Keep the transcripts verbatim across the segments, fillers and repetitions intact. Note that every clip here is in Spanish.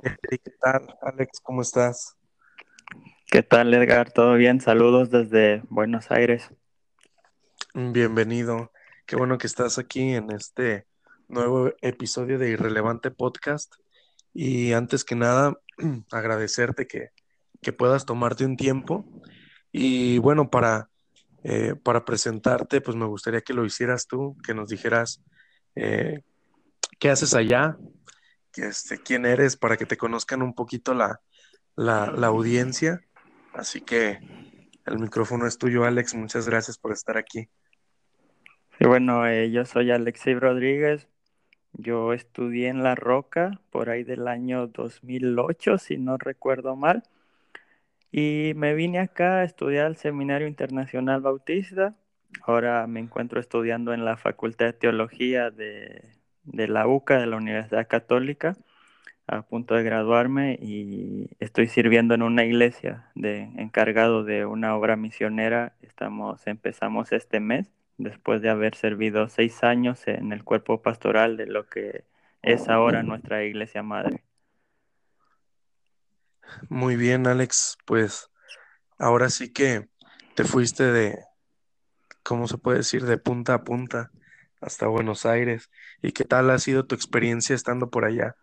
Hey, ¿qué tal, Alex? ¿Cómo estás? ¿Qué tal, Edgar? ¿Todo bien? Saludos desde Buenos Aires. Bienvenido. Qué bueno que estás aquí en este nuevo episodio de Irrelevante Podcast. Y antes que nada, agradecerte que, que puedas tomarte un tiempo. Y bueno, para, eh, para presentarte, pues me gustaría que lo hicieras tú, que nos dijeras eh, qué haces allá, que, este, quién eres, para que te conozcan un poquito la, la, la audiencia. Así que el micrófono es tuyo, Alex. Muchas gracias por estar aquí. Y bueno, eh, yo soy Alexei Rodríguez. Yo estudié en La Roca por ahí del año dos mil ocho, si no recuerdo mal. Y me vine acá a estudiar al Seminario Internacional Bautista. Ahora me encuentro estudiando en la Facultad de Teología de, de la U C A, de la Universidad Católica, a punto de graduarme y estoy sirviendo en una iglesia de encargado de una obra misionera. Estamos, empezamos este mes, después de haber servido seis años en el cuerpo pastoral de lo que es ahora nuestra iglesia madre. Muy bien, Alex. Pues ahora sí que te fuiste de, ¿cómo se puede decir? De punta a punta hasta Buenos Aires. ¿Y qué tal ha sido tu experiencia estando por allá?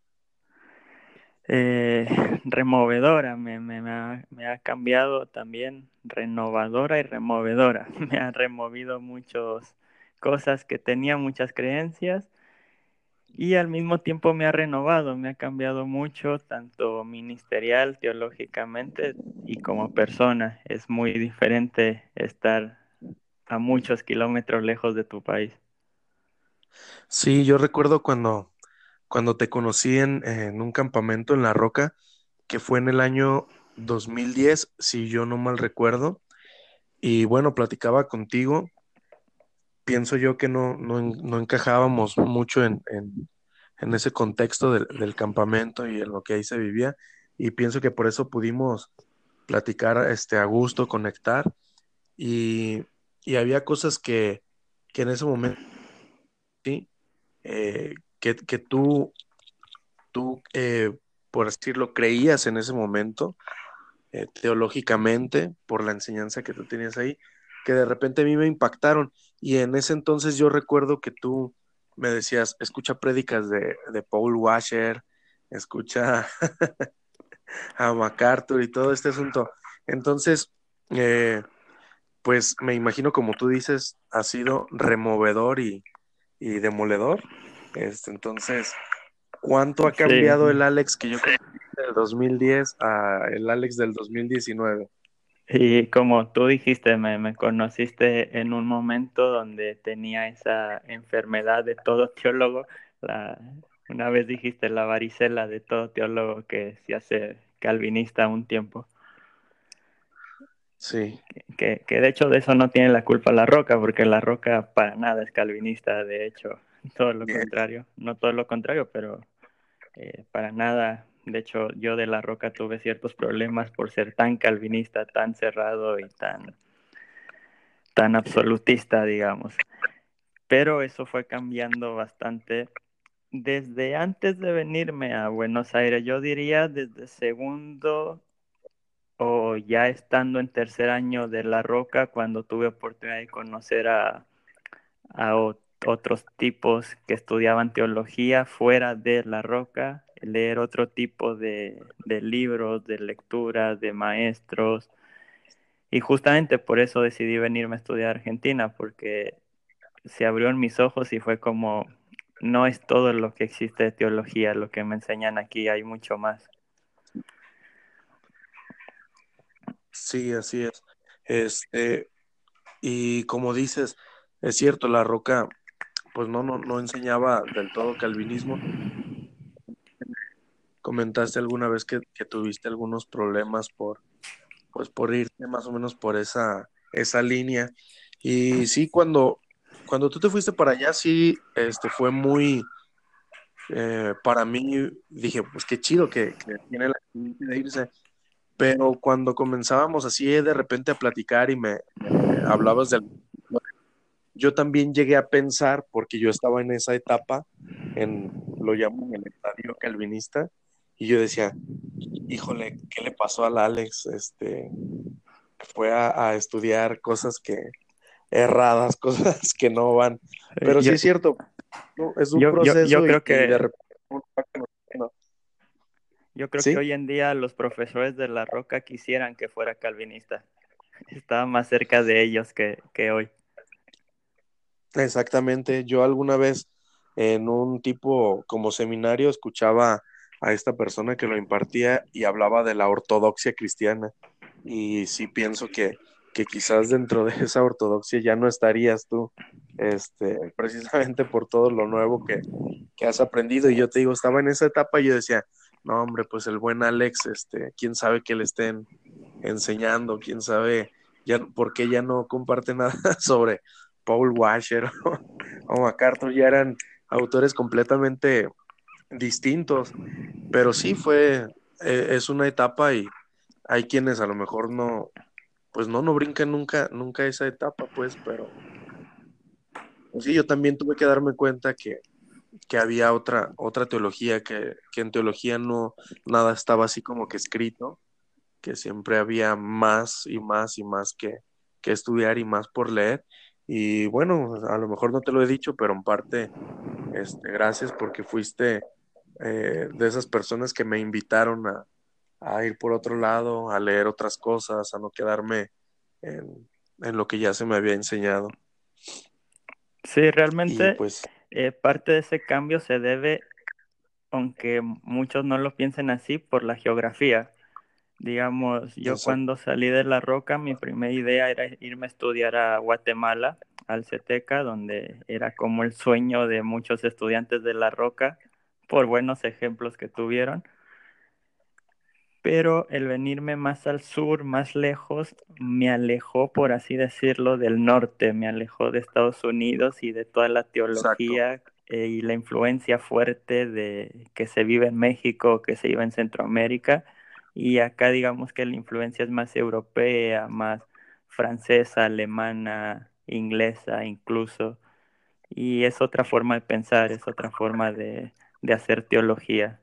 Eh, removedora, me, me, me ha, me ha cambiado también, renovadora y removedora. Me ha removido muchas cosas que tenía, muchas creencias. Y al mismo tiempo me ha renovado, me ha cambiado mucho, tanto ministerial, teológicamente y como persona. Es muy diferente estar a muchos kilómetros lejos de tu país. Sí, yo recuerdo cuando, cuando te conocí en, en un campamento en La Roca, que fue en el año dos mil diez, si yo no mal recuerdo. Y bueno, platicaba contigo. Pienso yo que no, no, en- no encajábamos mucho en, en, en ese contexto del, del campamento y en lo que ahí se vivía. Y pienso que por eso pudimos platicar este, a gusto, conectar. Y, y había cosas que, que en ese momento, sí, eh, que, que tú, tú eh, por así decirlo, creías en ese momento, eh, teológicamente, por la enseñanza que tú tenías ahí, que de repente a mí me impactaron. Y en ese entonces yo recuerdo que tú me decías, escucha prédicas de, de Paul Washer, escucha a MacArthur y todo este asunto. Entonces, eh, pues me imagino, como tú dices, ha sido removedor y, y demoledor. Este, entonces, ¿cuánto ha Sí, cambiado el Alex que yo conocí del dos mil diez a el Alex del dos mil diecinueve? y como tú dijiste, me, me conociste en un momento donde tenía esa enfermedad de todo teólogo. La, una vez dijiste la varicela de todo teólogo que se hace calvinista un tiempo. Sí, Que, que de hecho de eso no tiene la culpa La Roca, porque La Roca para nada es calvinista, de hecho, todo lo bien. contrario, no todo lo contrario, pero eh, para nada. De hecho, yo de La Roca tuve ciertos problemas por ser tan calvinista, tan cerrado y tan, tan absolutista, digamos. Pero eso fue cambiando bastante desde antes de venirme a Buenos Aires. Yo diría desde segundo o ya estando en tercer año de La Roca, cuando tuve oportunidad de conocer a, a o- otros tipos que estudiaban teología fuera de La Roca, leer otro tipo de, de libros, de lecturas, de maestros. Y justamente por eso decidí venirme a estudiar a Argentina, porque se abrió en mis ojos y fue como, no es todo lo que existe de teología, lo que me enseñan aquí, hay mucho más. Sí, así es. Este, y como dices, es cierto, La Roca, pues no, no, no enseñaba del todo calvinismo. Comentaste alguna vez que, que tuviste algunos problemas por, pues por irte más o menos por esa, esa línea. Y sí, cuando, cuando tú te fuiste para allá, sí, este, fue muy, eh, para mí, dije, pues qué chido que, que tiene la experiencia de irse. Pero cuando comenzábamos así de repente a platicar y me, me hablabas del... Yo también llegué a pensar, porque yo estaba en esa etapa, en, lo llaman el estadio calvinista, Y yo decía, híjole, ¿qué le pasó al Alex? Este, fue a, a estudiar cosas que erradas, cosas que no van. Eh, Pero sí Yo, es cierto, ¿no? Es un yo, yo, yo proceso y, creo y de que repente uno va conociendo. yo creo que ¿Sí? hoy en día los profesores de La Roca quisieran que fuera calvinista. Estaba más cerca de ellos que, que hoy. Exactamente. Yo alguna vez en un tipo como seminario escuchaba a esta persona que lo impartía y hablaba de la ortodoxia cristiana. Y sí pienso que, que quizás dentro de esa ortodoxia ya no estarías tú, este, precisamente por todo lo nuevo que, que has aprendido. Y yo te digo, estaba en esa etapa y yo decía, no, hombre, pues el buen Alex, este, quién sabe qué le estén enseñando, quién sabe ya por qué ya no comparte nada sobre Paul Washer o, o MacArthur, ya eran autores completamente distintos, pero sí fue, eh, es una etapa y hay quienes a lo mejor no, pues no, no brincan nunca, nunca esa etapa, pues, pero pues sí, yo también tuve que darme cuenta que, que había otra, otra teología, que, que en teología no, nada estaba así como que escrito, que siempre había más y más y más que, que estudiar y más por leer. Y bueno, a lo mejor no te lo he dicho, pero en parte, este, gracias porque fuiste eh, de esas personas que me invitaron a, a ir por otro lado, a leer otras cosas, a no quedarme en, en lo que ya se me había enseñado. Sí, Y realmente pues, eh, parte de ese cambio se debe, aunque muchos no lo piensen así, por la geografía. Digamos, yo exacto, cuando salí de La Roca, mi primera idea era irme a estudiar a Guatemala, al CETECA, donde era como el sueño de muchos estudiantes de La Roca, por buenos ejemplos que tuvieron. Pero el venirme más al sur, más lejos, me alejó, por así decirlo, del norte, me alejó de Estados Unidos y de toda la exacto. teología eh, y la influencia fuerte de que se vive en México, que se vive en Centroamérica, y acá digamos que la influencia es más europea, más francesa, alemana, inglesa incluso, y es otra forma de pensar, es otra forma de, de hacer teología.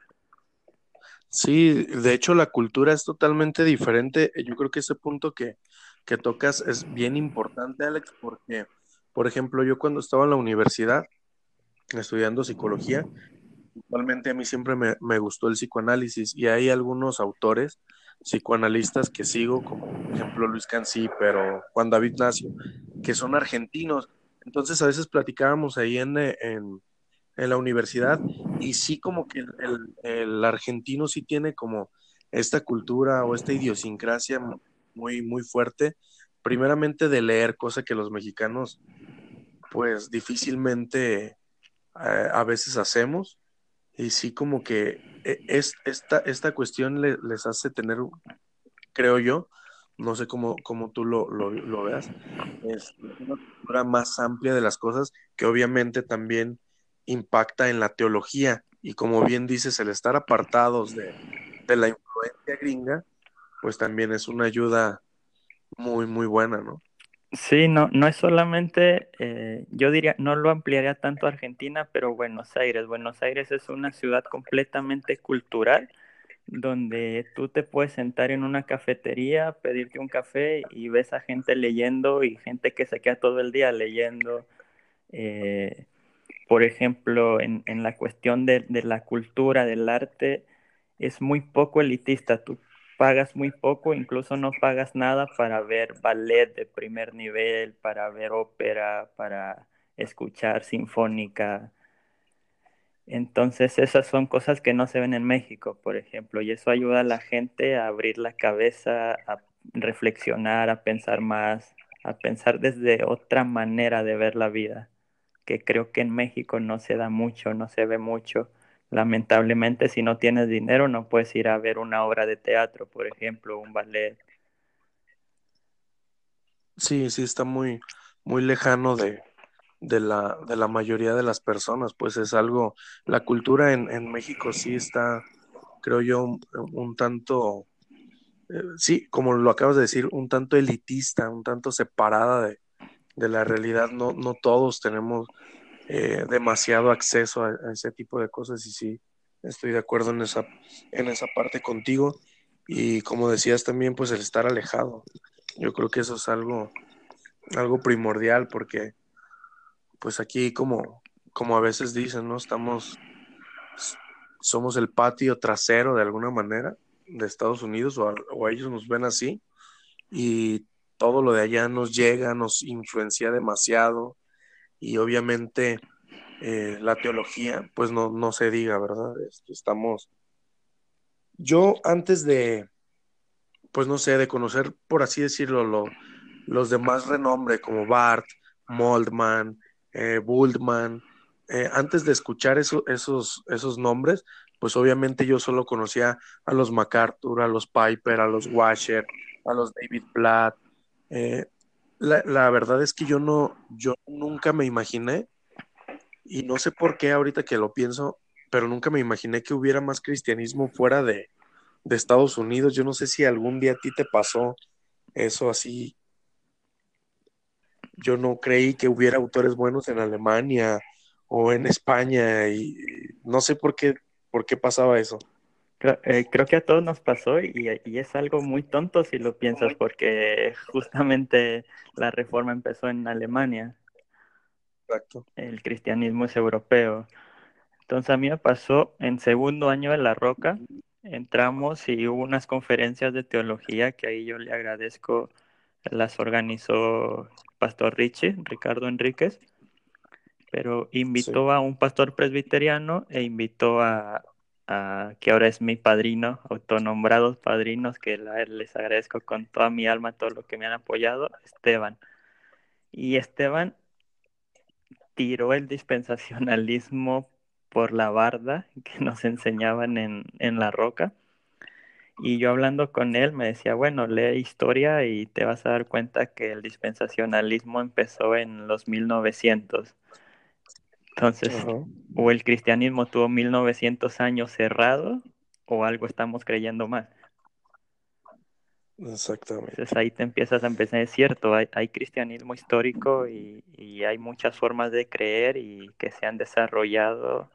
Sí, de hecho la cultura es totalmente diferente. Yo creo que ese punto que, que tocas es bien importante, Alex, porque, por ejemplo, yo cuando estaba en la universidad estudiando psicología, igualmente a mí siempre me, me gustó el psicoanálisis y hay algunos autores psicoanalistas que sigo, como por ejemplo Luis Canciper o Juan David Nacio, que son argentinos. Entonces a veces platicábamos ahí en, eh, en en la universidad y sí como que el, el- el argentino sí tiene como esta cultura o esta idiosincrasia muy, muy fuerte, primeramente de leer, cosa que los mexicanos pues difícilmente eh, a veces hacemos y sí como que eh, es, esta, esta cuestión le- les hace tener, creo yo, no sé cómo, cómo tú lo, lo, lo veas, es una cultura más amplia de las cosas que obviamente también impacta en la teología y como bien dices, el estar apartados de, de la influencia gringa, pues también es una ayuda muy, muy buena, ¿no? Sí, no, no es solamente, eh, yo diría, no lo ampliaría tanto a Argentina, pero Buenos Aires. Buenos Aires es una ciudad completamente cultural, donde tú te puedes sentar en una cafetería, pedirte un café y ves a gente leyendo y gente que se queda todo el día leyendo. Eh, por ejemplo, en, en la cuestión de, de la cultura, del arte, es muy poco elitista. Tú pagas muy poco, incluso no pagas nada para ver ballet de primer nivel, para ver ópera, para escuchar sinfónica. Entonces, esas son cosas que no se ven en México, por ejemplo, y eso ayuda a la gente a abrir la cabeza, a reflexionar, a pensar más, a pensar desde otra manera de ver la vida, que creo que en México no se da mucho, no se ve mucho. Lamentablemente, si no tienes dinero, no puedes ir a ver una obra de teatro, por ejemplo, un ballet. Sí, sí, está muy, muy lejano de, de la, de la mayoría de las personas, pues es algo, la cultura en, en México sí está, creo yo, un, un tanto eh, sí, como lo acabas de decir, un tanto elitista, un tanto separada de, de la realidad. No, no todos tenemos eh, demasiado acceso a, a ese tipo de cosas y sí. Estoy de acuerdo en esa, en esa parte contigo. Y como decías también, pues el estar alejado. Yo creo que eso es algo, algo primordial porque pues aquí como, como a veces dicen, ¿no? Estamos, somos el patio trasero de alguna manera de Estados Unidos o, a- o ellos nos ven así y todo lo de allá nos llega, nos influencia demasiado y obviamente eh, la teología, pues no, no se diga, ¿verdad? Este, Estamos, yo antes de, pues no sé, de conocer, por así decirlo, lo- los de más renombre como Bart, Moldman, eh, Bultmann, eh, antes de escuchar eso- esos, esos nombres, pues obviamente yo solo conocía a los MacArthur, a los Piper, a los Washer, a los David Platt. eh, la, la verdad es que yo no, yo nunca me imaginé, y no sé por qué ahorita que lo pienso, pero nunca me imaginé que hubiera más cristianismo fuera de, de Estados Unidos. Yo no sé si algún día a ti te pasó eso así. Yo no creí que hubiera autores buenos en Alemania o en España y no sé por qué, por qué pasaba eso. Creo, eh, creo que a todos nos pasó y, y es algo muy tonto si lo piensas, porque justamente la reforma empezó en Alemania, Exacto. el cristianismo es europeo. Entonces a mí me pasó en segundo año de La Roca, entramos y hubo unas conferencias de teología que ahí yo le agradezco, las organizó Pastor Richie, Ricardo Enríquez, pero Sí. invitó a un pastor presbiteriano e invitó a, a que ahora es mi padrino, autonombrados padrinos, que la, les agradezco con toda mi alma todo lo que me han apoyado, Esteban. Y Esteban tiró el dispensacionalismo por la barda que nos enseñaban en, en La Roca. Y yo hablando con él me decía, bueno, lee historia y te vas a dar cuenta que el dispensacionalismo empezó en los mil novecientos. Entonces, Ajá. o el cristianismo tuvo mil novecientos años cerrado o algo estamos creyendo mal. Entonces Exactamente. ahí te empiezas a empezar, es cierto, hay, hay cristianismo histórico y, y hay muchas formas de creer y que se han desarrollado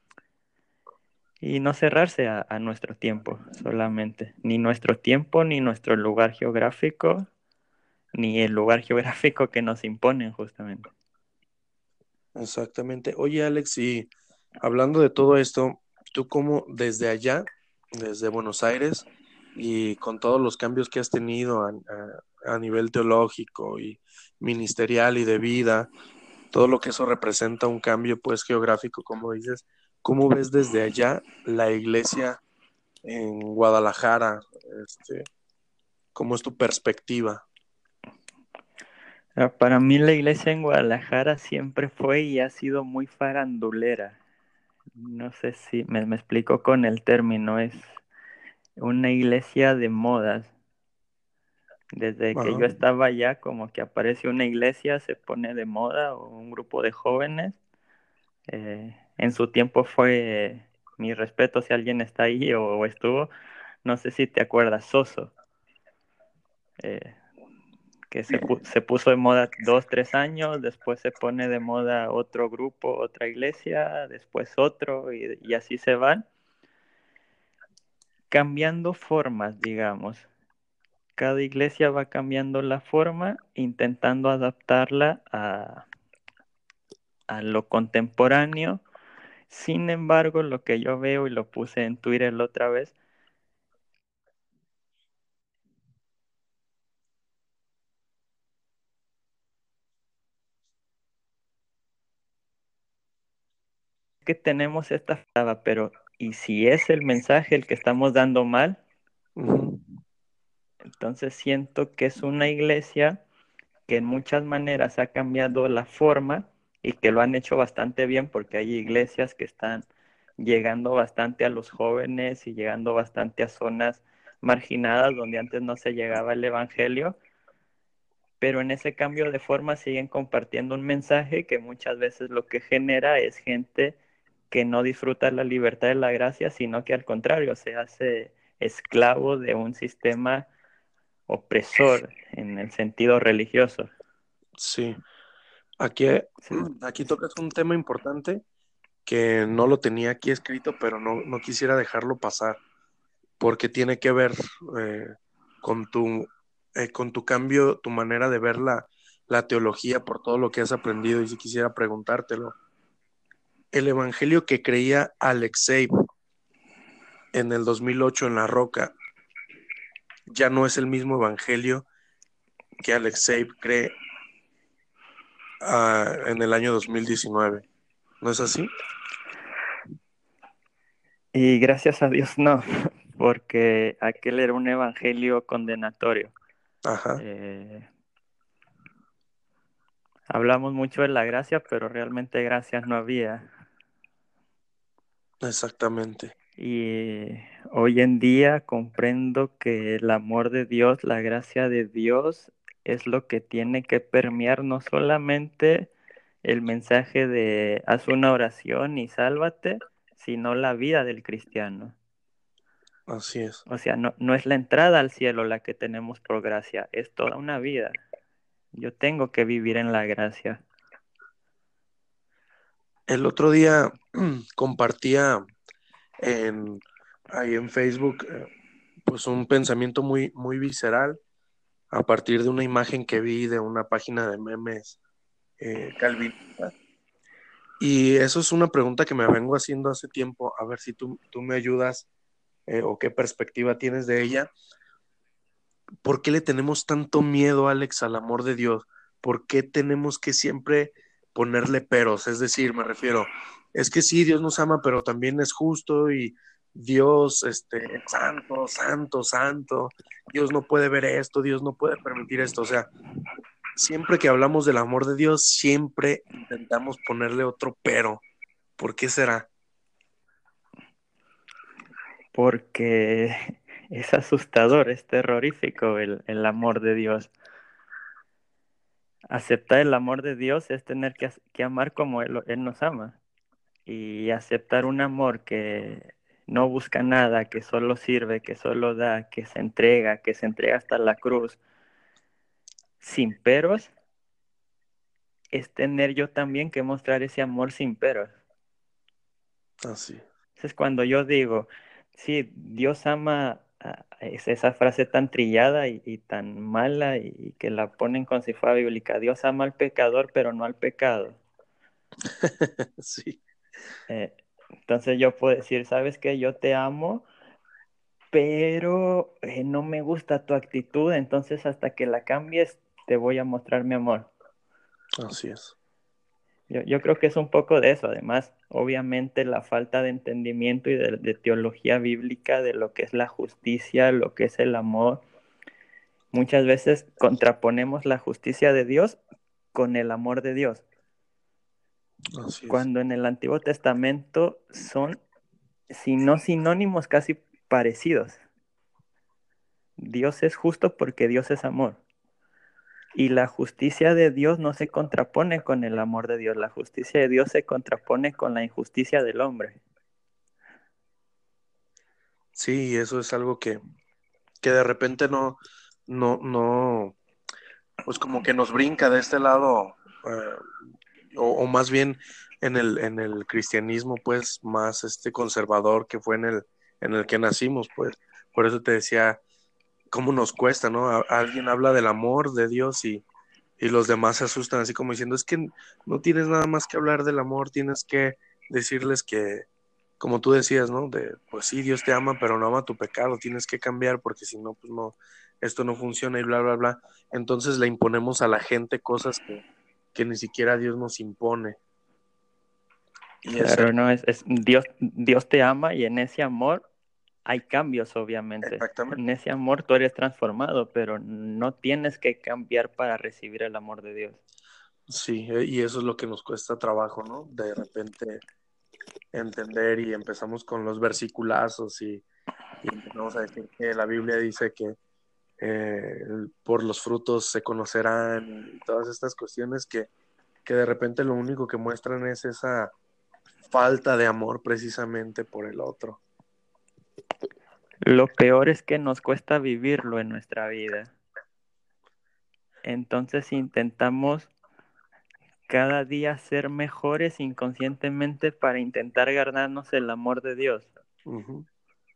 y no cerrarse a, a nuestro tiempo solamente, ni nuestro tiempo, ni nuestro lugar geográfico, ni el lugar geográfico que nos imponen justamente. Exactamente. Oye, Alex, y hablando de todo esto, tú cómo desde allá, desde Buenos Aires, y con todos los cambios que has tenido a, a- a nivel teológico y ministerial y de vida, todo lo que eso representa un cambio pues geográfico, como dices, ¿cómo ves desde allá la iglesia en Guadalajara? Este, ¿cómo es tu perspectiva? Ah, para mí la iglesia en Guadalajara siempre fue y ha sido muy farandulera. No sé si me, me explico con el término, es una iglesia de modas. Desde que Ajá, yo estaba allá, como que aparece una iglesia, se pone de moda o un grupo de jóvenes. Eh, en su tiempo fue, eh, mi respeto si alguien está ahí o, o estuvo, no sé si te acuerdas, Soso, eh, que se, pu- se puso de moda dos, tres años, después se pone de moda otro grupo, otra iglesia, después otro, y, y así se van cambiando formas, digamos. Cada iglesia va cambiando la forma, intentando adaptarla a, a lo contemporáneo. Sin embargo, lo que yo veo y lo puse en Twitter la otra vez, es que tenemos esta falta, pero ¿y si es el mensaje el que estamos dando mal? ujú, Entonces siento que es una iglesia que en muchas maneras ha cambiado la forma y que lo han hecho bastante bien porque hay iglesias que están llegando bastante a los jóvenes y llegando bastante a zonas marginadas donde antes no se llegaba el evangelio, pero en ese cambio de forma siguen compartiendo un mensaje que muchas veces lo que genera es gente que no disfruta la libertad de la gracia, sino que al contrario se hace esclavo de un sistema opresor en el sentido religioso. sí, aquí, Sí, aquí tocas un tema importante que no lo tenía aquí escrito, pero no, no quisiera dejarlo pasar, porque tiene que ver eh, con tu, eh, con tu cambio, tu manera de ver la, la teología por todo lo que has aprendido, y si quisiera preguntártelo. El evangelio que creía Alexei en el dos mil ocho en La Roca ya no es el mismo evangelio que Alexei cree uh, en el año dos mil diecinueve. ¿No es así? Y gracias a Dios no, porque aquel era un evangelio condenatorio. Ajá, Eh, hablamos mucho de la gracia, pero realmente gracias no había. exactamente. Y hoy en día comprendo que el amor de Dios, la gracia de Dios, es lo que tiene que permear no solamente el mensaje de haz una oración y sálvate, sino la vida del cristiano. Así es. O sea, no, no es la entrada al cielo la que tenemos por gracia, es toda una vida. Yo tengo que vivir en la gracia. El otro día compartía en, ahí en Facebook eh, pues un pensamiento muy, muy visceral a partir de una imagen que vi de una página de memes eh, calvinista. Y eso es una pregunta que me vengo haciendo hace tiempo, a ver si tú, tú me ayudas eh, o qué perspectiva tienes de ella. ¿Por qué le tenemos tanto miedo, Alex, al amor de Dios? ¿Por qué tenemos que siempre ponerle peros? Es decir, me refiero, es que sí, Dios nos ama, pero también es justo y Dios, este, es santo, santo, santo. Dios no puede ver esto, Dios no puede permitir esto. O sea, siempre que hablamos del amor de Dios, siempre intentamos ponerle otro pero. ¿Por qué será? Porque es asustador, es terrorífico el, el amor de Dios. Aceptar el amor de Dios es tener que, que amar como él, él nos ama. Y aceptar un amor que no busca nada, que solo sirve, que solo da, que se entrega, que se entrega hasta la cruz, sin peros, es tener yo también que mostrar ese amor sin peros. Así, Es cuando yo digo, sí, Dios ama, a- es esa frase tan trillada y, y tan mala y, y que la ponen con si fuera bíblica, Dios ama al pecador, pero no al pecado. sí, Eh, entonces yo puedo decir, ¿sabes qué? Yo te amo, pero eh, no me gusta tu actitud, entonces hasta que la cambies te voy a mostrar mi amor. así es. Yo, yo creo que es un poco de eso, además, obviamente la falta de entendimiento y de, de teología bíblica de lo que es la justicia, lo que es el amor. Muchas veces contraponemos la justicia de Dios con el amor de Dios, Así es. cuando en el Antiguo Testamento son, si no sinónimos, casi parecidos. Dios es justo porque Dios es amor. Y la justicia de Dios no se contrapone con el amor de Dios. La justicia de Dios se contrapone con la injusticia del hombre. Sí, eso es algo que, que de repente no, no, no, pues como que nos brinca de este lado, eh, o, o más bien en el, en el cristianismo, pues, más este conservador que fue en el, en el que nacimos, pues. Por eso te decía, cómo nos cuesta, ¿no? A- alguien habla del amor de Dios y, y los demás se asustan, así como diciendo, es que no tienes nada más que hablar del amor, tienes que decirles que, como tú decías, ¿no? De, pues sí, Dios te ama, pero no ama tu pecado, tienes que cambiar porque si no, pues no, esto no funciona y bla, bla, bla. Entonces le imponemos a la gente cosas que, que ni siquiera Dios nos impone. Y es Claro, no, es, es Dios, Dios te ama y en ese amor hay cambios, obviamente. En exactamente. ese amor tú eres transformado, pero no tienes que cambiar para recibir el amor de Dios. Sí, eh, y eso es lo que nos cuesta trabajo, ¿no? De repente entender y empezamos con los versiculazos y, y empezamos a decir que la Biblia dice que eh, por los frutos se conocerán y todas estas cuestiones que, que de repente lo único que muestran es esa falta de amor precisamente por el otro. Lo peor es que nos cuesta vivirlo en nuestra vida. Entonces intentamos cada día ser mejores inconscientemente para intentar ganarnos el amor de Dios. Ujú.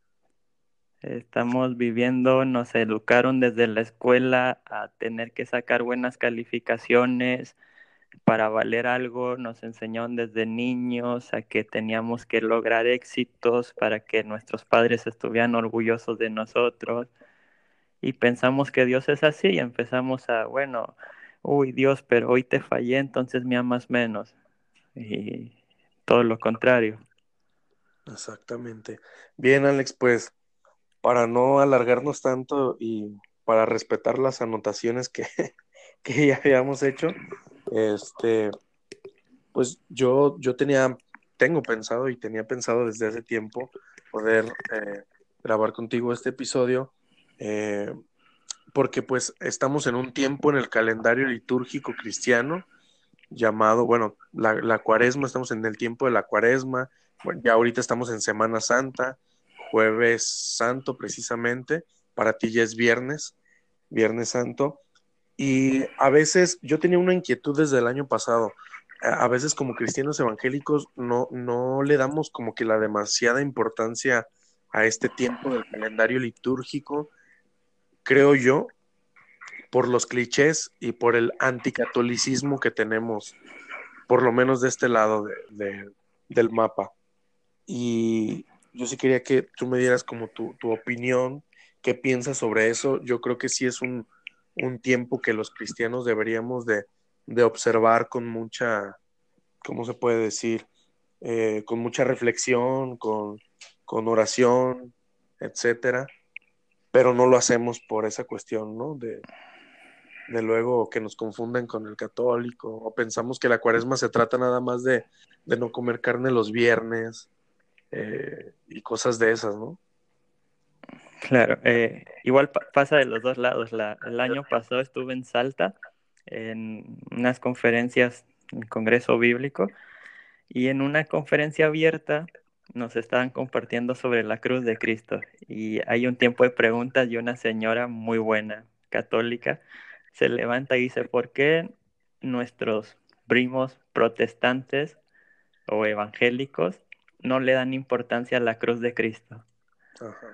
Estamos viviendo, nos educaron desde la escuela a tener que sacar buenas calificaciones para valer algo, nos enseñaron desde niños a que teníamos que lograr éxitos para que nuestros padres estuvieran orgullosos de nosotros y pensamos que Dios es así y empezamos a, bueno, uy Dios, pero hoy te fallé, entonces me amas menos y todo lo contrario. Exactamente. Bien, Alex, pues para no alargarnos tanto y para respetar las anotaciones que, que ya habíamos hecho, este, pues yo, yo tenía, tengo pensado y tenía pensado desde hace tiempo poder eh, grabar contigo este episodio, eh, porque pues estamos en un tiempo en el calendario litúrgico cristiano llamado, bueno, la, la cuaresma, estamos en el tiempo de la cuaresma, bueno, ya ahorita estamos en Semana Santa, jueves santo precisamente, para ti ya es viernes, viernes santo, y a veces yo tenía una inquietud desde el año pasado, a a veces como cristianos evangélicos no, no le damos como que la demasiada importancia a este tiempo del calendario litúrgico, creo yo, por los clichés y por el anticatolicismo que tenemos por lo menos de este lado de, de, del mapa. Y yo sí quería que tú me dieras como tu, tu opinión, qué piensas sobre eso. Yo creo que sí es un, un tiempo que los cristianos deberíamos de, de observar con mucha, ¿cómo se puede decir? Eh, con mucha reflexión, con, con oración, etcétera, pero no lo hacemos por esa cuestión, ¿no? De, de luego que nos confunden con el católico, o pensamos que la cuaresma se trata nada más de, de no comer carne los viernes eh, y cosas de esas, ¿no? Claro, eh, igual pa- pasa de los dos lados. La, el año pasado estuve en Salta en unas conferencias en el Congreso Bíblico y en una conferencia abierta nos estaban compartiendo sobre la cruz de Cristo y hay un tiempo de preguntas y una señora muy buena, católica, se levanta y dice, ¿por qué nuestros primos protestantes o evangélicos no le dan importancia a la cruz de Cristo? Ajá.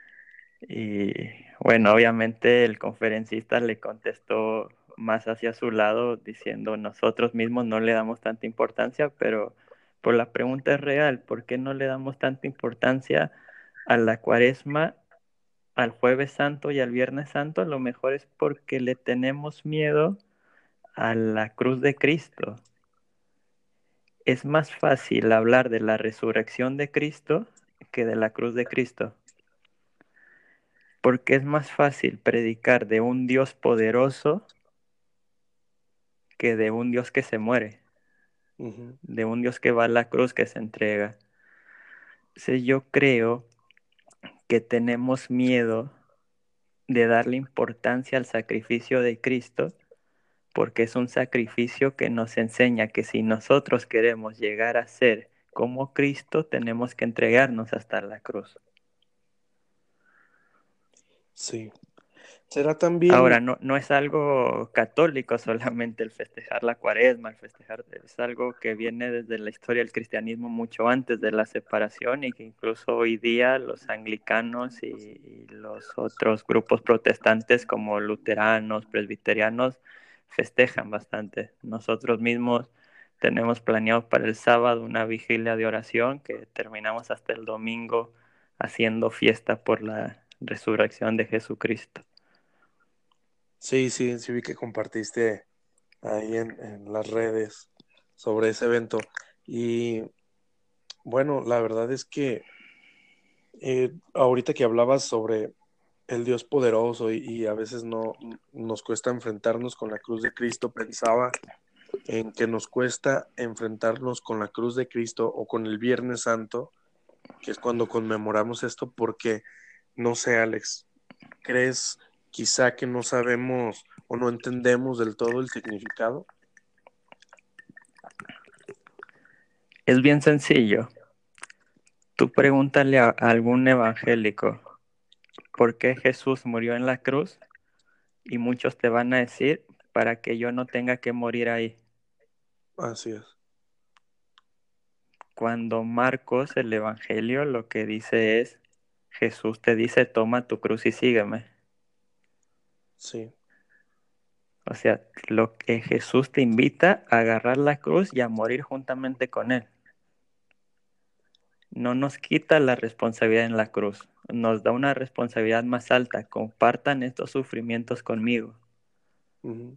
Y bueno, obviamente el conferencista le contestó más hacia su lado diciendo nosotros mismos no le damos tanta importancia, pero por la pregunta es real, ¿por qué no le damos tanta importancia a la cuaresma, al jueves santo y al viernes santo? Lo mejor es porque le tenemos miedo a la cruz de Cristo. Es más fácil hablar de la resurrección de Cristo que de la cruz de Cristo. Porque es más fácil predicar de un Dios poderoso que de un Dios que se muere, Uh-huh. de un Dios que va a la cruz, que se entrega. Entonces yo creo que tenemos miedo de darle importancia al sacrificio de Cristo, porque es un sacrificio que nos enseña que si nosotros queremos llegar a ser como Cristo, tenemos que entregarnos hasta la cruz. Sí. Será también, Ahora, no, no es algo católico solamente el festejar la cuaresma, el festejar, es algo que viene desde la historia del cristianismo mucho antes de la separación y que incluso hoy día los anglicanos y, y los otros grupos protestantes como luteranos, presbiterianos, festejan bastante. Nosotros mismos tenemos planeado para el sábado una vigilia de oración que terminamos hasta el domingo haciendo fiesta por la resurrección de Jesucristo. sí, sí, sí vi que compartiste ahí en, en las redes sobre ese evento. Y bueno, la verdad es que eh, ahorita que hablabas sobre el Dios poderoso y, y a veces no nos cuesta enfrentarnos con la cruz de Cristo, pensaba en que nos cuesta enfrentarnos con la cruz de Cristo o con el Viernes Santo, que es cuando conmemoramos esto, porque no sé, Alex, ¿crees quizá que no sabemos o no entendemos del todo el significado? Es bien sencillo. Tú pregúntale a algún evangélico por qué Jesús murió en la cruz y muchos te van a decir para que yo no tenga que morir ahí. Así es. Cuando Marcos, el Evangelio, lo que dice es, Jesús te dice, toma tu cruz y sígueme. Sí. O sea, lo que Jesús te invita a agarrar la cruz y a morir juntamente con Él. No nos quita la responsabilidad en la cruz, nos da una responsabilidad más alta. Compartan estos sufrimientos conmigo. Ujú,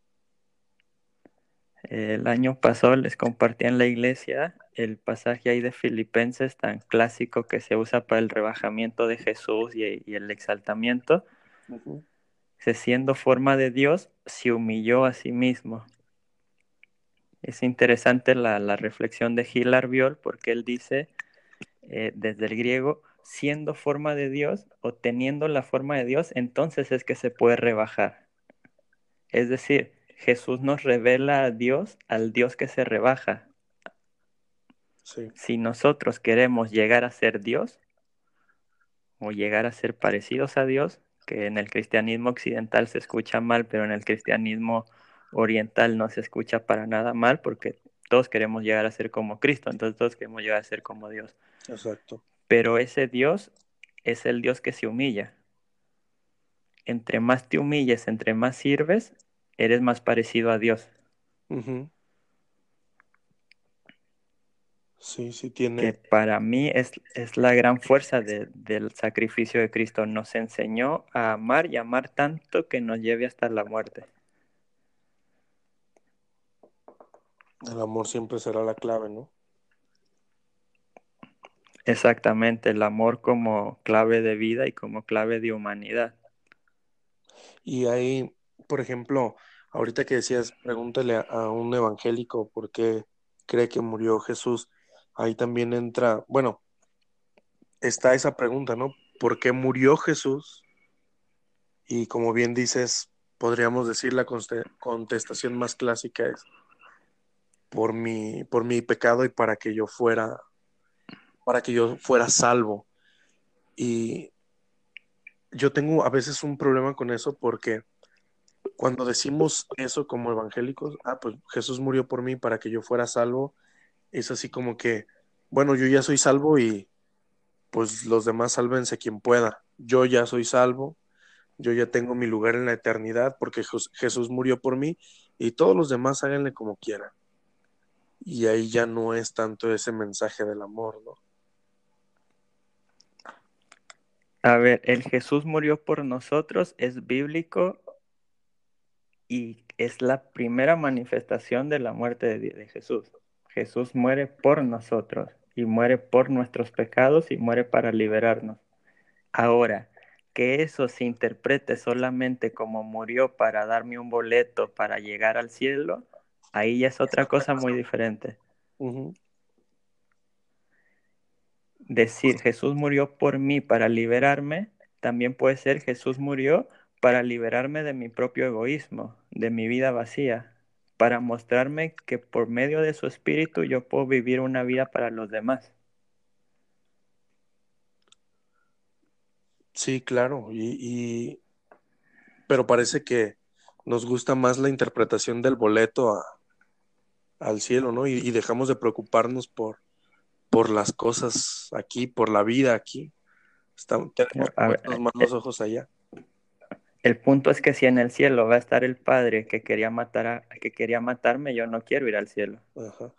El año pasado les compartí en la iglesia el pasaje ahí de Filipenses tan clásico que se usa para el rebajamiento de Jesús y, y el exaltamiento. ujú, Que siendo forma de Dios, se humilló a sí mismo. Es interesante la, la reflexión de Gil Arbiol porque él dice, eh, desde el griego, siendo forma de Dios o teniendo la forma de Dios, entonces es que se puede rebajar. Es decir, Jesús nos revela a Dios, al Dios que se rebaja. sí, Si nosotros queremos llegar a ser Dios o llegar a ser parecidos a Dios, que en el cristianismo occidental se escucha mal, pero en el cristianismo oriental no se escucha para nada mal porque todos queremos llegar a ser como Cristo, entonces todos queremos llegar a ser como Dios. exacto. Pero ese Dios es el Dios que se humilla. Entre más te humilles, entre más sirves, eres más parecido a Dios. Ujú, sí, sí Que tiene, para mí es, es la gran fuerza de, del sacrificio de Cristo. Nos enseñó a amar y amar tanto que nos lleve hasta la muerte. el amor siempre será la clave, ¿no? Exactamente, el amor como clave de vida y como clave de humanidad. Y ahí, por ejemplo, ahorita que decías, pregúntale a, a un evangélico por qué cree que murió Jesús. Ahí también entra, bueno, está esa pregunta, ¿no? ¿Por qué murió Jesús? Y como bien dices, podríamos decir la conste- contestación más clásica es por mi, por mi pecado y para que yo fuera, para que yo fuera salvo. Y yo tengo a veces un problema con eso porque cuando decimos eso como evangélicos, ah, pues Jesús murió por mí para que yo fuera salvo, es así como que, bueno, yo ya soy salvo y pues los demás sálvense quien pueda. Yo ya soy salvo, yo ya tengo mi lugar en la eternidad porque Jes- Jesús murió por mí y todos los demás háganle como quieran. Y ahí ya no es tanto ese mensaje del amor, ¿no? A ver, el Jesús murió por nosotros es bíblico y es la primera manifestación de la muerte de, de Jesús. Jesús muere por nosotros y muere por nuestros pecados y muere para liberarnos. Ahora, que eso se interprete solamente como murió para darme un boleto para llegar al cielo, ahí ya es otra cosa muy diferente. Ujú, Decir Jesús murió por mí para liberarme, también puede ser Jesús murió para liberarme de mi propio egoísmo, de mi vida vacía, para mostrarme que por medio de su espíritu yo puedo vivir una vida para los demás. sí, claro, y, y- pero parece que nos gusta más la interpretación del boleto a- al cielo, ¿no? Y, y dejamos de preocuparnos por, por las cosas aquí, por la vida aquí. Estamos, tenemos A puestos ver, más los ojos allá. el punto es que si en el cielo va a estar el Padre que quería matar a- que quería matarme, yo no quiero ir al cielo. Ajá.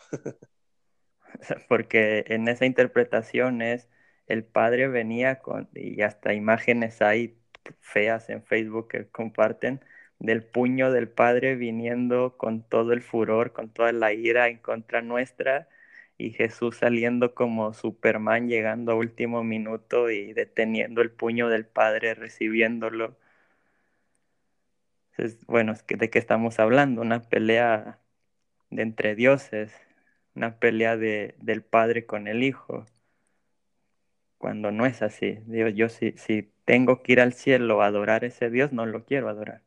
Porque en esa interpretación es el Padre venía con, y hasta imágenes hay feas en Facebook que comparten, del puño del Padre viniendo con todo el furor, con toda la ira en contra nuestra, y Jesús saliendo como Superman, llegando a último minuto y deteniendo el puño del Padre, recibiéndolo. Entonces, bueno, es que- ¿de qué estamos hablando? Una pelea de entre dioses, una pelea de, del Padre con el Hijo, cuando no es así. Dios, yo si, si tengo que ir al cielo a adorar a ese Dios, no lo quiero adorar.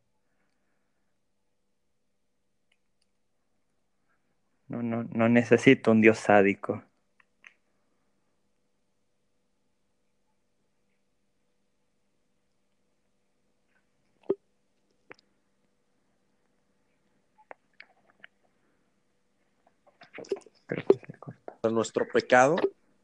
No, no, no necesito un Dios sádico. Creo que se corta. Nuestro pecado.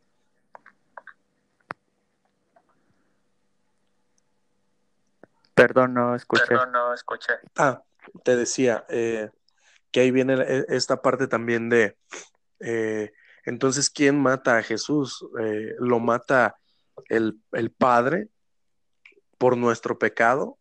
Perdón, no escuché. Perdón, no escuché. Ah, te decía eh, que ahí viene e- esta parte también de, eh, entonces, ¿quién mata a Jesús? Eh, ¿lo mata el, el Padre por nuestro pecado?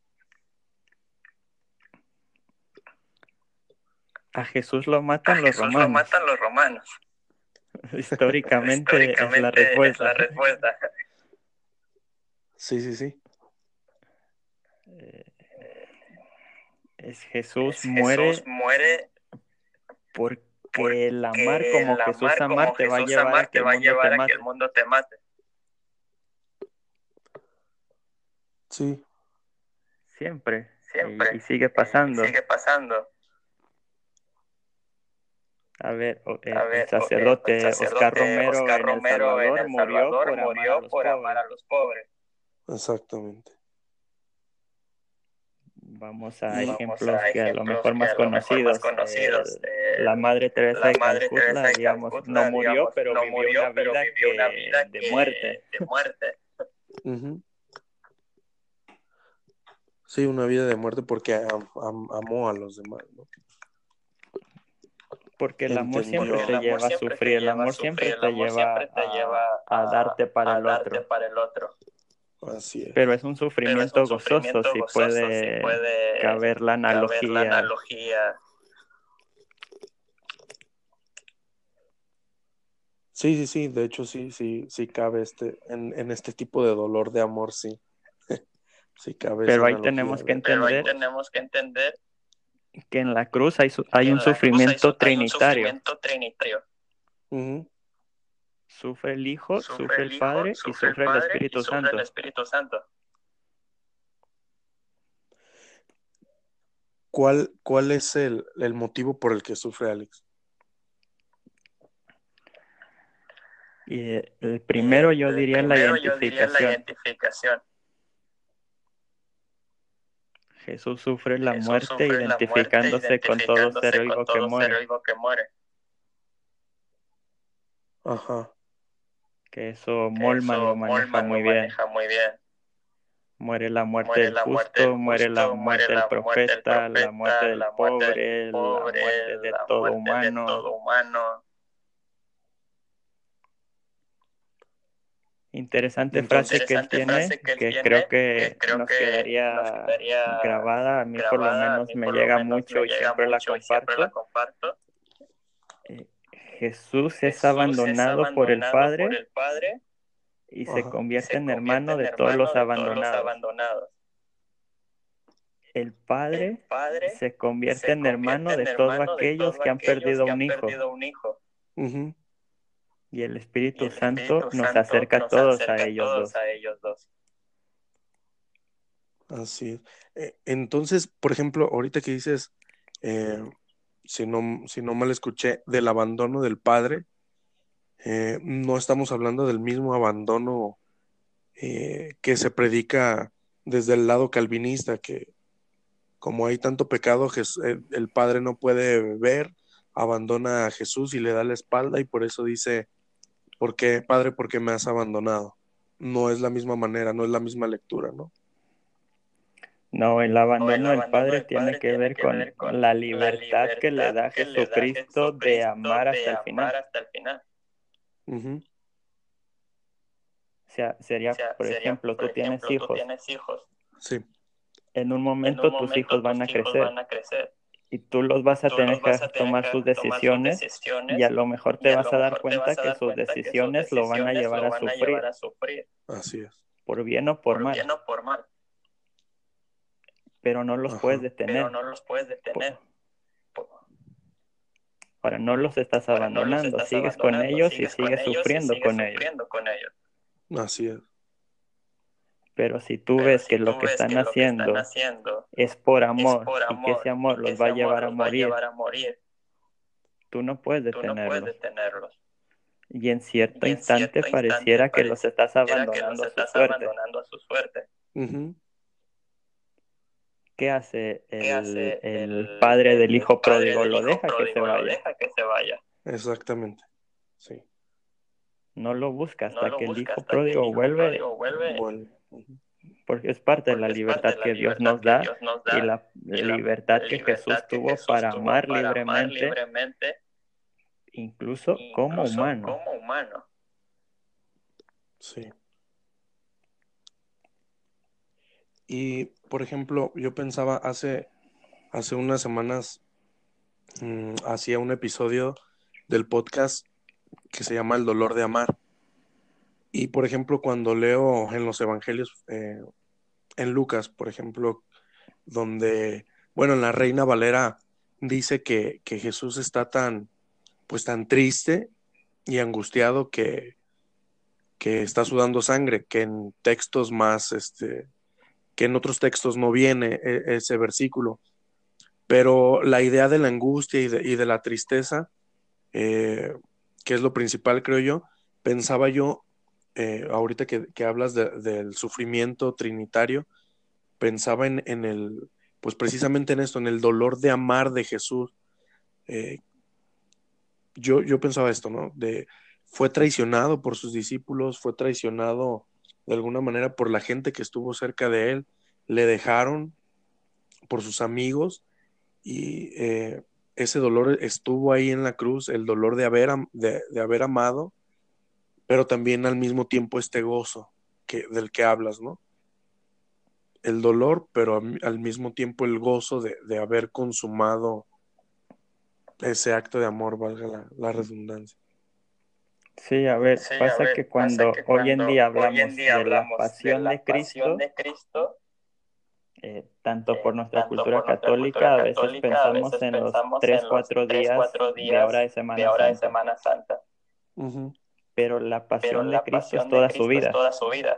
A Jesús lo matan A los Jesús lo romanos. matan los romanos. Históricamente, es la Históricamente es respuesta. la respuesta. Sí, sí, sí. Eh, es Jesús Es muere Jesús muere porque el amar porque como el Jesús amar amar como te va a Jesús llevar a amar que te el va a mundo te llevar a que el mate. mundo te mate. Sí, Siempre. siempre. Y, y sigue Y pasando. sigue pasando. A ver, o- A eh, el ver, o- eh, el sacerdote Oscar sacerdote Romero Oscar en El Romero en Salvador El murió Salvador por amar a murió los por amar pobres. a los pobres. Exactamente. Vamos a Vamos ejemplos a que a lo ejemplos mejor que más a lo mejor más conocidos. Eh, conocidos. la Eh, Madre Teresa la de Madre Teresa Calcuta, de digamos, no Calcuta, murió, digamos, pero no vivió una murió, pero vida vivió una que vida de muerte. que de muerte. Ujú. Sí, una vida de muerte porque am- am- amó a los demás, ¿no? Porque el amor Entendió. siempre Porque te el amor lleva a siempre te sufrir, el lleva a amor sufrir, siempre el te amor lleva siempre te lleva a, a a, darte para a el darte otro. para el otro. Así es. Pero es un Pero es un sufrimiento gozoso, sufrimiento si gozoso, si puede puede caber la caber la analogía. analogía. Sí, sí, sí, de hecho sí, sí, sí cabe este, en, en este tipo de dolor de amor, sí. Sí cabe esa Pero ahí analogía. tenemos que de- Pero ahí entender tenemos que entender que en la cruz hay, su- hay que un en la cruz hay, su- sufrimiento hay un trinitario. sufrimiento trinitario. Ujú. Sufre el Hijo, Sufre sufre el el Hijo, Padre y sufre el sufre el Padre y Espíritu sufre el Santo. Espíritu Santo. ¿Cuál, cuál es el, el motivo por el que sufre Alex? Y eh, el Eh, primero yo el diría la primero yo diría la identificación. identificación. Jesús sufre la Jesús muerte sufre la muerte identificándose con todo ser identificándose con vivo que todo ser muere, vivo que muere. Ajá. que eso Que Molman lo eso maneja Molman lo muy bien. maneja muy bien. Muere la muerte Muere del la muerte del justo, muere la justo, muere muerte del la muerte del profeta, la muerte profeta, del la muerte del pobre, la pobre, muerte de la todo muerte de humano. todo humano. Interesante Entonces, frase que él interesante tiene, frase que él que creo tiene, que que creo nos que nos quedaría quedaría grabada. A mí por lo grabada, a menos mí me por lo llega menos mucho me y llega siempre la mucho y siempre la comparto. comparto. Eh, Jesús es Jesús es abandonado por el abandonado por Padre el Padre y se Ajá. y convierte se en convierte hermano en de todos hermano los de todos los abandonados. abandonados. El El Padre Padre se convierte se en hermano convierte de en todos hermano de aquellos todos que han aquellos perdido que un han hijo. perdido un hijo. Ujú. Y el Y Espíritu el Santo Espíritu nos Santo acerca a nos todos a acerca a ellos todos dos. a ellos dos. Así es. Eh, entonces, por ejemplo, ahorita que dices, eh, si no, si no mal escuché, del abandono del padre, eh, no estamos hablando del mismo abandono eh, que se predica desde el lado calvinista, que como hay tanto pecado, Jes- el, el padre no puede ver, abandona a Jesús y le da la espalda y por eso dice, ¿por qué, padre, por qué me has abandonado? No es la misma manera, no es la misma lectura, ¿no? No, el No, el abandono del abandono Padre del tiene padre que tiene ver que con ver con la la libertad que le libertad da que le da Jesucristo de Jesucristo amar hasta de el amar final. hasta el final. Ujú. O sea, O sería, sea, por sería, ejemplo, por tú tienes ejemplo, tú hijos. tienes hijos. Sí. En un En un momento tus hijos momento tus van a hijos crecer van a crecer y tú los vas a tú los tener vas que a tener tomar sus que tomar sus decisiones y a decisiones lo mejor y te a vas lo a dar mejor te cuenta vas a que dar sus cuenta que sus decisiones lo van a decisiones llevar lo a van a llevar sufrir, a sufrir. Así es. por bien o por Por mal, bien o por mal. pero no los Ajá. puedes Pero detener. no los puedes detener. Por- Ahora, no los estás Ahora no los abandonando, estás sigues con abandonando, ellos y sigues con sigues ellos y sufriendo sigues con ellos. sufriendo con ellos. Así es. Pero si tú Pero ves si que lo tú que ves están que lo que están haciendo haciendo es por es amor por y que ese amor amor y que los ese va a amor llevar a los va a morir, llevar a morir, tú no puedes tú no puedes detenerlos. detenerlos. Y en cierto Y en instante cierto instante pareciera que los estás pareciera que los abandonando a su estás suerte. abandonando a su suerte. Ujú. ¿Qué hace ¿Qué el, hace el el, padre del el hijo padre pródigo? del Lo hijo deja que se pródigo? Lo vaya. deja que se vaya. Exactamente, sí. No lo busca No hasta lo que el busca hijo hasta que el pródigo hijo vuelve, pródigo vuelve, vuelve. Ujú. porque es parte de la Porque es parte libertad de la que Dios libertad nos que da Dios nos y da la y la libertad que libertad Jesús que tuvo Jesús para tuvo amar para amar libremente, libremente, incluso como incluso humano. como humano. Sí. Y, por ejemplo, yo pensaba hace, hace unas semanas, mm, hacía un episodio del podcast que se llama El dolor de amar. Y, por ejemplo, cuando leo en los evangelios, eh, en Lucas, por ejemplo, donde, bueno, en la Reina Valera dice que, que Jesús está tan, pues tan triste y angustiado que, que está sudando sangre, que en textos más, este, que en otros textos no viene e- ese versículo. Pero la idea de la angustia y de, y de la tristeza, eh, que es lo principal, creo yo, pensaba yo, eh, ahorita que, que hablas de- del sufrimiento trinitario, pensaba en, en el, pues precisamente en esto, en el dolor de amar de Jesús. Eh, yo, yo pensaba esto, ¿no? De, fue traicionado por sus discípulos, fue traicionado de alguna manera por la gente que estuvo cerca de él, le dejaron por sus amigos y eh, ese dolor estuvo ahí en la cruz, el dolor de haber, am- de, de haber amado, pero también al mismo tiempo este gozo que, del que hablas, ¿no? El dolor, pero al, al mismo tiempo el gozo de, de haber consumado ese acto de amor, valga la, la redundancia. Sí, a ver, Sí, a pasa ver, que pasa cuando que hoy en cuando día hoy en hablamos día de la hablamos de pasión la de pasión Cristo, de Cristo, eh, tanto por eh, nuestra tanto cultura por nuestra cultura católica, a veces católica, a pensamos veces en los pensamos tres, en los cuatro tres, días cuatro de ahora días de de Semana hora de Santa, Semana Santa. Ujú. pero la Pero pasión de la Cristo es pasión de toda su Cristo es vida. toda su vida.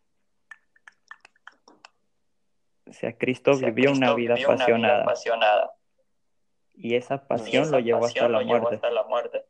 O sea, Cristo O sea, vivió una Cristo vida vivió una vida apasionada apasionada y esa y pasión lo esa llevó hasta pasión la lo llevó muerte. hasta la muerte.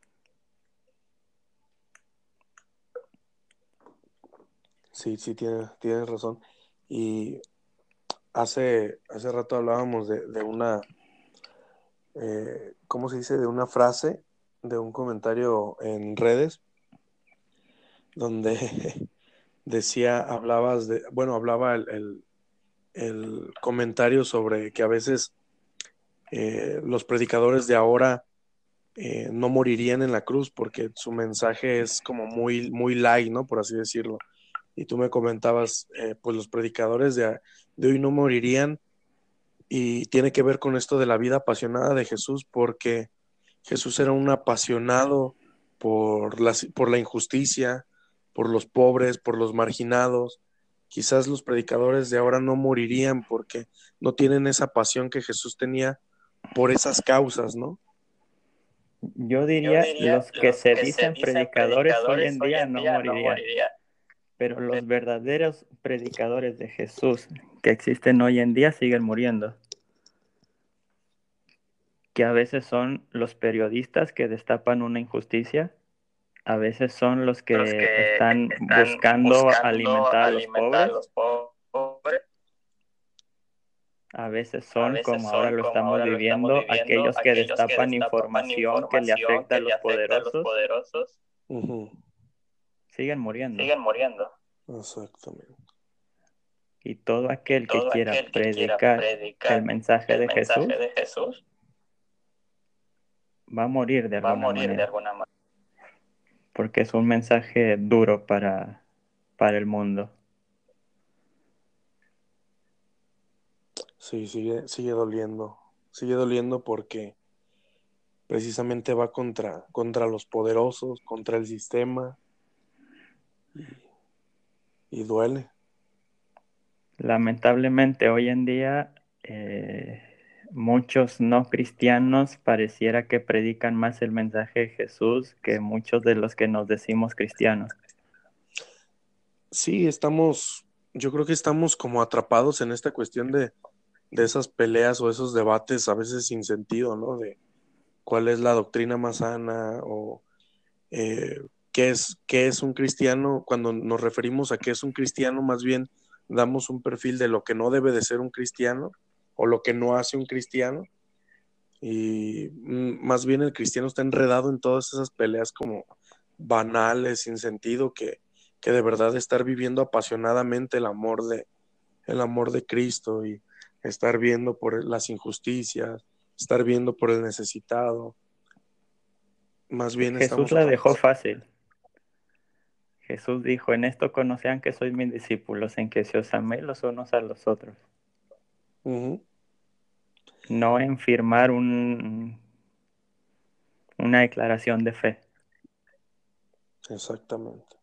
Sí, sí, tienes, tienes razón. Y hace, hace rato hablábamos de, de una, eh, ¿cómo se dice? De una frase, de un comentario en redes, donde decía, hablabas de, bueno, hablaba el, el, el comentario sobre que a veces eh, los predicadores de ahora eh, no morirían en la cruz porque su mensaje es como muy, muy light, ¿no? Por así decirlo. Y tú me comentabas, eh, pues los predicadores de, de hoy no morirían y tiene que ver con esto de la vida apasionada de Jesús porque Jesús era un apasionado por la, por la injusticia, por los pobres, por los marginados. Quizás los predicadores de ahora no morirían porque no tienen esa pasión que Jesús tenía por esas causas, ¿no? Yo Yo diría, diría, los que los se que se dicen dicen predicadores hoy predicadores en hoy día en no día no morirían, morirían. pero los verdaderos predicadores de Jesús que existen hoy en día siguen muriendo, que a veces son los periodistas que destapan una injusticia, a veces son los Los que que están están buscando buscando alimentar a los alimentar a pobres, los pobres, a veces a son, veces como ahora son, lo como estamos ahora lo estamos viviendo, viviendo, aquellos que aquellos que destapan destapan información que le información afecta a que le los afecta a los poderosos, poderosos, ujú, siguen muriendo. siguen muriendo. Exactamente. Y todo aquel que Todo quiera aquel que quiera predicar el predicar mensaje el de mensaje Jesús de Jesús va a morir de va a alguna morir de manera, alguna manera. porque es un mensaje duro para, para el mundo. Sí, sigue, sigue doliendo. Sigue doliendo porque precisamente va contra, contra los poderosos, contra el sistema y, y duele. Lamentablemente hoy en día eh, muchos no cristianos pareciera que predican más el mensaje de Jesús que muchos de los que nos decimos cristianos. Sí, estamos, yo creo que estamos como atrapados en esta cuestión de, de esas peleas o esos debates a veces sin sentido, ¿no? De cuál es la doctrina más sana o eh, qué es, qué es un cristiano. Cuando nos referimos a qué es un cristiano, más bien damos un perfil de lo que no debe de ser un cristiano o lo que no hace un cristiano. Y mm, más bien el cristiano está enredado en todas esas peleas como banales, sin sentido, que, que de verdad estar viviendo apasionadamente el amor de, el amor de Cristo y estar viendo por las injusticias, estar viendo por el necesitado. Más bien Jesús estamos la otra dejó vez. fácil. Jesús dijo, en esto conocerán que sois mis discípulos, en que se os améis los unos a los otros. Ujú, No en firmar un, una declaración de fe. exactamente.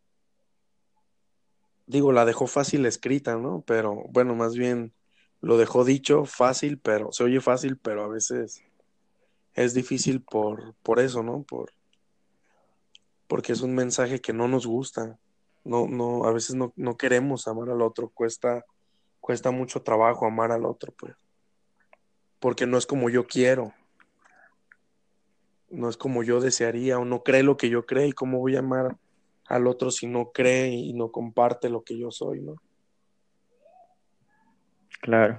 Digo, la dejó fácil escrita, ¿no? Pero bueno, más bien lo dejó dicho fácil, pero se oye fácil, pero a veces es difícil por, por eso, ¿no? Por, porque es un mensaje que no nos gusta. No, no, a veces no, no queremos amar al otro, cuesta, cuesta mucho trabajo amar al otro, pues, porque no es como yo quiero, no es como yo desearía, o no cree lo que yo creo, y cómo voy a amar al otro si no cree y no comparte lo que yo soy, ¿no? Claro.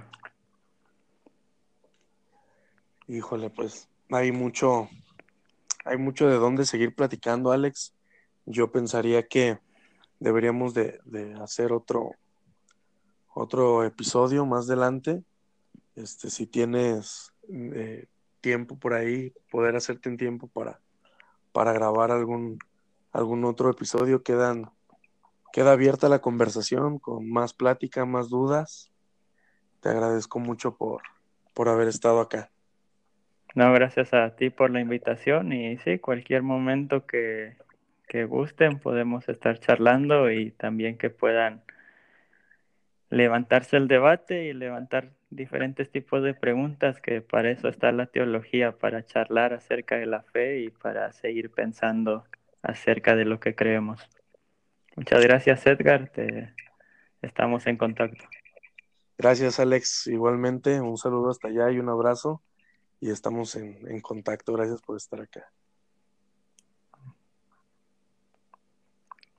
Híjole, pues hay mucho, hay mucho de dónde seguir platicando, Alex. Yo pensaría que deberíamos de, de hacer otro, otro episodio más adelante. Este, si tienes eh, tiempo por ahí, poder hacerte un tiempo para, para grabar algún, algún otro episodio, quedan, queda abierta la conversación con más plática, más dudas. Te agradezco mucho por, por haber estado acá. No, gracias a ti por la invitación y sí, cualquier momento que, que gusten podemos estar charlando y también que puedan levantarse el debate y levantar diferentes tipos de preguntas, que para eso está la teología, para charlar acerca de la fe y para seguir pensando acerca de lo que creemos. Muchas gracias, Edgar. Te, estamos en contacto. Gracias, Alex. Igualmente, un saludo hasta allá y un abrazo. Y estamos en, en contacto. Gracias por estar acá.